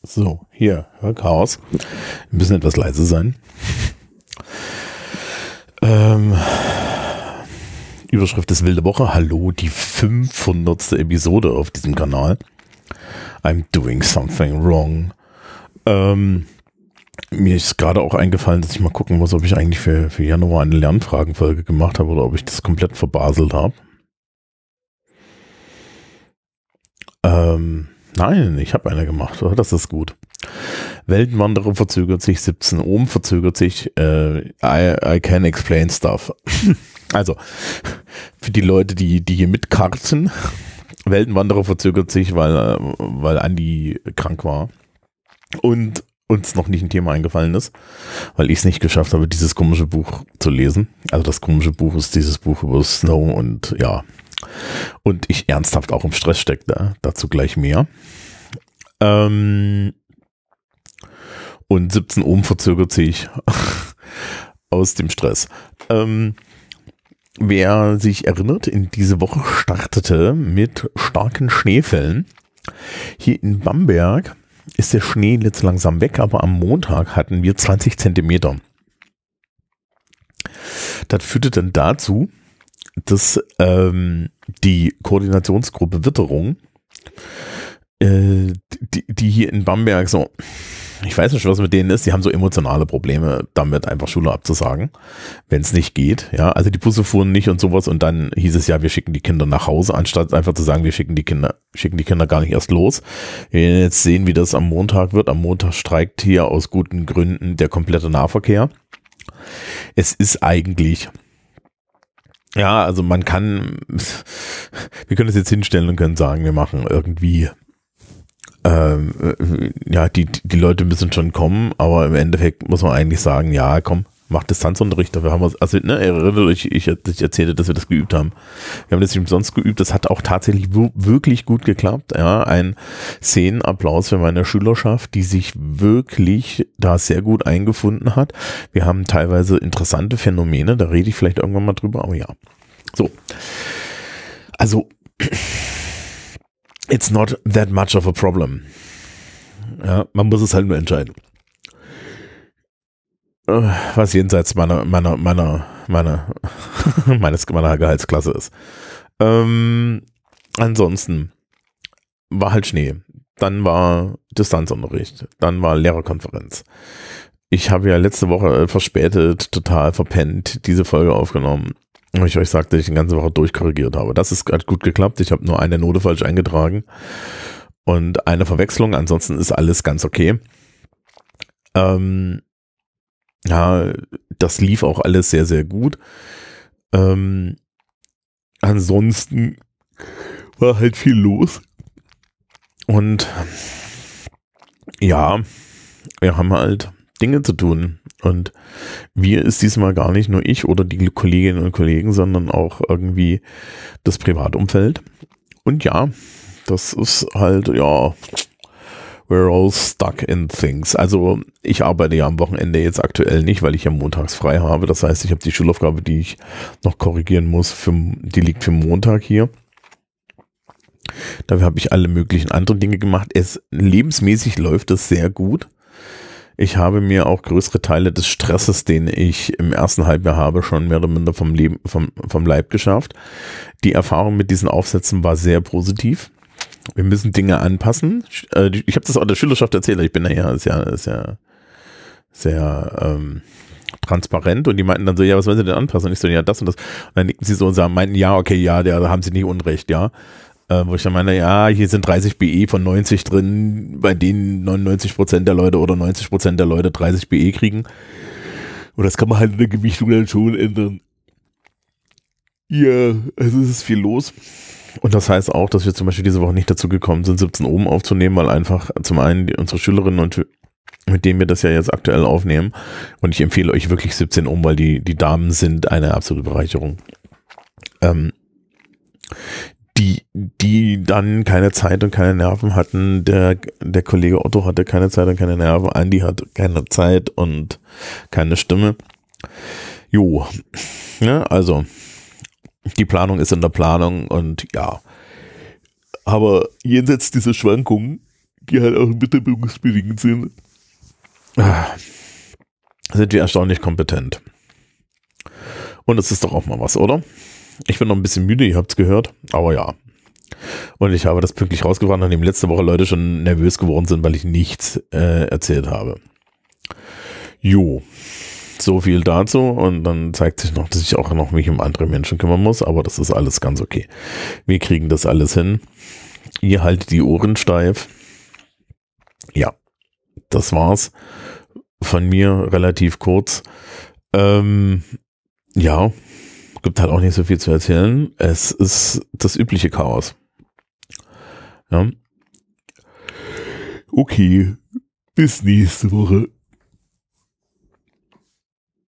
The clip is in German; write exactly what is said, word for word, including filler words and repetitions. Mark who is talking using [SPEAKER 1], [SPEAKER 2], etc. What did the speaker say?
[SPEAKER 1] So, hier, hör Chaos. Wir müssen etwas leise sein. Ähm, Überschrift ist wilde Woche. Hallo, die fünfhundertste Episode auf diesem Kanal. I'm doing something wrong. Ähm, mir ist gerade auch eingefallen, dass ich mal gucken muss, ob ich eigentlich für, für Januar eine Lernfragenfolge gemacht habe oder ob ich das komplett verbaselt habe. Ähm, nein, ich habe eine gemacht, oder? Das ist gut. Weltenwanderer verzögert sich, siebzehn Ohm verzögert sich, äh, I, I can explain stuff. Also, für die Leute, die, die hier mitkarten, Weltenwanderer verzögert sich, weil, weil Andi krank war und uns noch nicht ein Thema eingefallen ist, weil ich es nicht geschafft habe, dieses komische Buch zu lesen. Also das komische Buch ist dieses Buch über Snow und ja, und ich ernsthaft auch im Stress stecke, da, dazu gleich mehr. Ähm, und siebzehn Ohm verzögert sich aus dem Stress. Ähm, wer sich erinnert, in diese Woche startete mit starken Schneefällen. Hier in Bamberg ist der Schnee jetzt langsam weg, aber am Montag hatten wir zwanzig Zentimeter. Das führte dann dazu, dass ähm, die Koordinationsgruppe Witterung, äh, die, die hier in Bamberg so, ich weiß nicht, was mit denen ist, die haben so emotionale Probleme damit, einfach Schule abzusagen, wenn es nicht geht. Ja, also die Busse fuhren nicht und sowas und dann hieß es ja, wir schicken die Kinder nach Hause, anstatt einfach zu sagen, wir schicken die Kinder, schicken die Kinder gar nicht erst los. Wir werden jetzt sehen, wie das am Montag wird. Am Montag streikt hier aus guten Gründen der komplette Nahverkehr. Es ist eigentlich, ja, also man kann, wir können es jetzt hinstellen und können sagen, wir machen irgendwie, ähm, ja, die, die Leute müssen schon kommen, aber im Endeffekt muss man eigentlich sagen, ja, komm, mach Distanzunterricht, dafür haben wir es, also, ne, erinnert euch, ich, ich erzählte, dass wir das geübt haben. Wir haben das nicht umsonst geübt, das hat auch tatsächlich wirklich gut geklappt, ja, ein Szenenapplaus für meine Schülerschaft, die sich wirklich da sehr gut eingefunden hat. Wir haben teilweise interessante Phänomene, da rede ich vielleicht irgendwann mal drüber, aber ja. So. Also, it's not that much of a problem. Ja, man muss es halt nur entscheiden. Was jenseits meiner, meiner, meiner, meiner, meines, meiner Gehaltsklasse ist. Ähm, ansonsten war halt Schnee. Dann war Distanzunterricht. Dann war Lehrerkonferenz. Ich habe ja letzte Woche verspätet, total verpennt, diese Folge aufgenommen. Und ich euch sagte, dass ich die ganze Woche durchkorrigiert habe. Das ist hat gut geklappt. Ich habe nur eine Note falsch eingetragen und eine Verwechslung. Ansonsten ist alles ganz okay. Ähm, ja, das lief auch alles sehr, sehr gut. Ähm, ansonsten war halt viel los. Und ja, wir haben halt Dinge zu tun. Und wir ist diesmal gar nicht nur ich oder die Kolleginnen und Kollegen, sondern auch irgendwie das Privatumfeld. Und ja, das ist halt, ja, we're all stuck in things. Also ich arbeite ja am Wochenende jetzt aktuell nicht, weil ich ja montags frei habe. Das heißt, ich habe die Schulaufgabe, die ich noch korrigieren muss, für, die liegt für Montag hier. Dafür habe ich alle möglichen anderen Dinge gemacht. Es lebensmäßig läuft es sehr gut. Ich habe mir auch größere Teile des Stresses, den ich im ersten Halbjahr habe, schon mehr oder minder vom Leben, vom, vom Leib geschafft. Die Erfahrung mit diesen Aufsätzen war sehr positiv. Wir müssen Dinge anpassen. Ich habe das auch der Schülerschaft erzählt. Ich bin ja sehr, sehr, sehr ähm, transparent und die meinten dann so, ja, was wollen Sie denn anpassen? Und ich so, ja, das und das. Und dann nickten sie so und sagen, meinten, ja, okay, ja, da haben Sie nicht Unrecht, ja. Äh, wo ich dann meine, ja, hier sind dreißig B E von neunzig drin, bei denen neunundneunzig Prozent der Leute oder neunzig Prozent der Leute dreißig B E kriegen. Und das kann man halt in der Gewichtung dann schon ändern. Ja, also es ist viel los. Und das heißt auch, dass wir zum Beispiel diese Woche nicht dazu gekommen sind, siebzehn Ohm aufzunehmen, weil einfach zum einen die, unsere Schülerinnen und mit denen wir das ja jetzt aktuell aufnehmen. Und ich empfehle euch wirklich siebzehn Ohm, weil die, die Damen sind eine absolute Bereicherung. Ähm, die, die dann keine Zeit und keine Nerven hatten. Der, der Kollege Otto hatte keine Zeit und keine Nerven. Andi hat keine Zeit und keine Stimme. Jo, ja, also die Planung ist in der Planung und ja, aber jenseits dieser Schwankungen die halt auch witterungsbedingt sind, sind wir erstaunlich kompetent. Und es ist doch auch mal was, oder? Ich bin noch ein bisschen müde, ihr habt es gehört, aber ja. Und ich habe das pünktlich rausgebracht, nachdem letzte Woche Leute schon nervös geworden sind, weil ich nichts äh, erzählt habe. Jo, so viel dazu. Und dann zeigt sich noch, dass ich auch noch mich um andere Menschen kümmern muss, aber das ist alles ganz okay. Wir kriegen das alles hin. Ihr haltet die Ohren steif. Ja, das war's. Von mir relativ kurz. Ähm, ja, gibt halt auch nicht so viel zu erzählen. Es ist das übliche Chaos. Ja. Okay, bis nächste Woche.